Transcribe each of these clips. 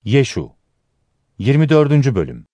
Yeşu 24. Bölüm.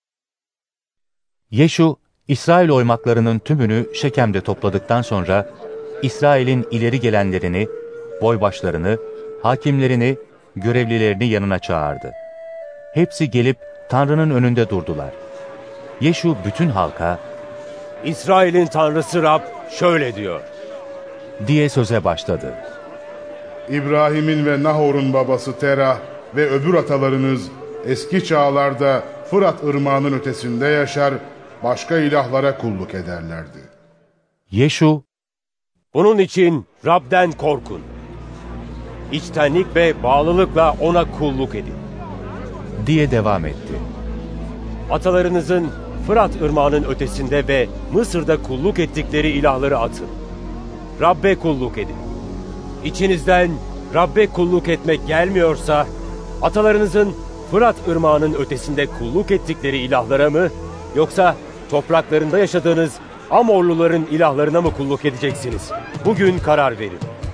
Yeşu, İsrail oymaklarının tümünü Şekem'de topladıktan sonra, İsrail'in ileri gelenlerini, boybaşlarını, hakimlerini, görevlilerini yanına çağırdı. Hepsi gelip Tanrı'nın önünde durdular. Yeşu bütün halka, İsrail'in Tanrısı Rab şöyle diyor diye söze başladı. İbrahim'in ve Nahor'un babası Terah ve öbür atalarınız eski çağlarda Fırat ırmağının ötesinde yaşar, başka ilahlara kulluk ederlerdi. Yeşu, bunun için Rab'den korkun. İçtenlik ve bağlılıkla ona kulluk edin diye devam etti. Atalarınızın Fırat ırmağının ötesinde ve Mısır'da kulluk ettikleri ilahları atın. Rab'be kulluk edin. İçinizden Rab'be kulluk etmek gelmiyorsa, atalarınızın Fırat ırmağının ötesinde kulluk ettikleri ilahlara mı, yoksa topraklarında yaşadığınız Amorluların ilahlarına mı kulluk edeceksiniz? Bugün karar verin.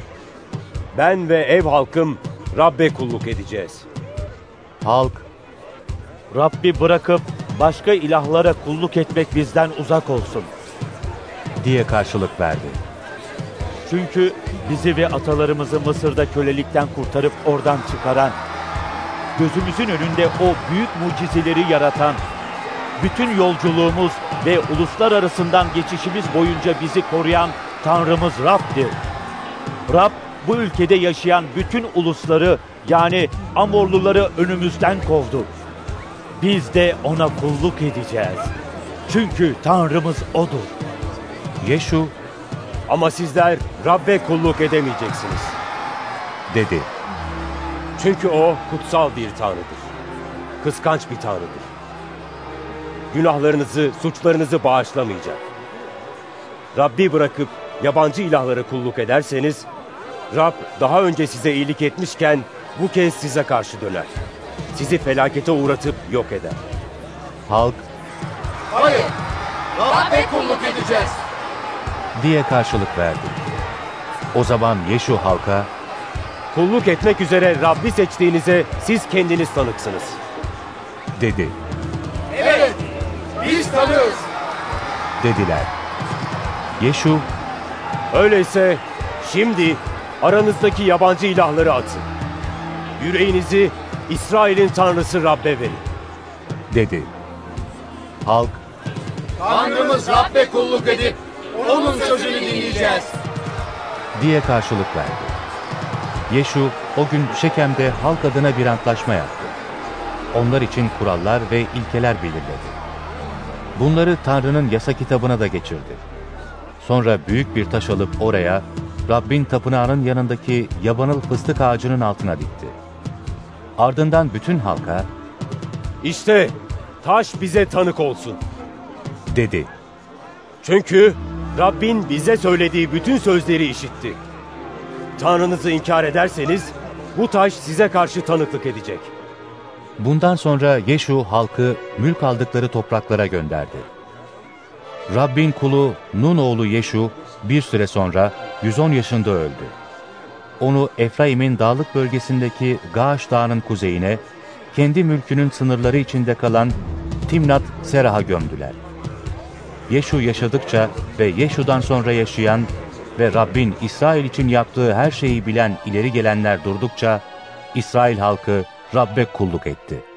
Ben ve ev halkım Rab'be kulluk edeceğiz. Halk, Rabbi bırakıp başka ilahlara kulluk etmek bizden uzak olsun diye karşılık verdi. Çünkü bizi ve atalarımızı Mısır'da kölelikten kurtarıp oradan çıkaran, gözümüzün önünde o büyük mucizeleri yaratan, bütün yolculuğumuz ve uluslar arasından geçişimiz boyunca bizi koruyan Tanrımız Rab'dir. Rab, bu ülkede yaşayan bütün ulusları, yani Amorluları önümüzden kovdu. Biz de ona kulluk edeceğiz. Çünkü Tanrımız O'dur. Yeşu, ama sizler Rab'be kulluk edemeyeceksiniz dedi. Çünkü o kutsal bir Tanrıdır. Kıskanç bir Tanrıdır. Günahlarınızı, suçlarınızı bağışlamayacak. Rabbi bırakıp yabancı ilahlara kulluk ederseniz, Rab daha önce size iyilik etmişken bu kez size karşı döner. Sizi felakete uğratıp yok eder. Halk, hayır, Rab'be kulluk edeceğiz diye karşılık verdi. O zaman Yeşu halka, kulluk etmek üzere Rabbi seçtiğinize siz kendiniz tanıksınız dedi. Evet, biz tanıyoruz dediler. Yeşu, öyleyse şimdi aranızdaki yabancı ilahları atın. Yüreğinizi İsrail'in Tanrısı Rab'be verin dedi. Halk, Tanrımız Rab'be kulluk edip onun sözünü dinleyeceğiz diye karşılık verdi. Yeşu o gün Şekem'de halk adına bir antlaşma yaptı. Onlar için kurallar ve ilkeler belirledi. Bunları Tanrı'nın yasa kitabına da geçirdi. Sonra büyük bir taş alıp oraya, Rabbin tapınağının yanındaki yabanıl fıstık ağacının altına dikti. Ardından bütün halka, İşte taş bize tanık olsun dedi. Çünkü Rabbin bize söylediği bütün sözleri işitti. Tanrınızı inkar ederseniz bu taş size karşı tanıklık edecek. Bundan sonra Yeşu halkı mülk aldıkları topraklara gönderdi. Rabbin kulu Nun oğlu Yeşu bir süre sonra 110 yaşında öldü. Onu Efraim'in dağlık bölgesindeki Gaaş Dağı'nın kuzeyine, kendi mülkünün sınırları içinde kalan Timnat Serah'a gömdüler. Yeşu yaşadıkça ve Yeşu'dan sonra yaşayan ve Rabbin İsrail için yaptığı her şeyi bilen ileri gelenler durdukça, İsrail halkı Rab'be kulluk etti.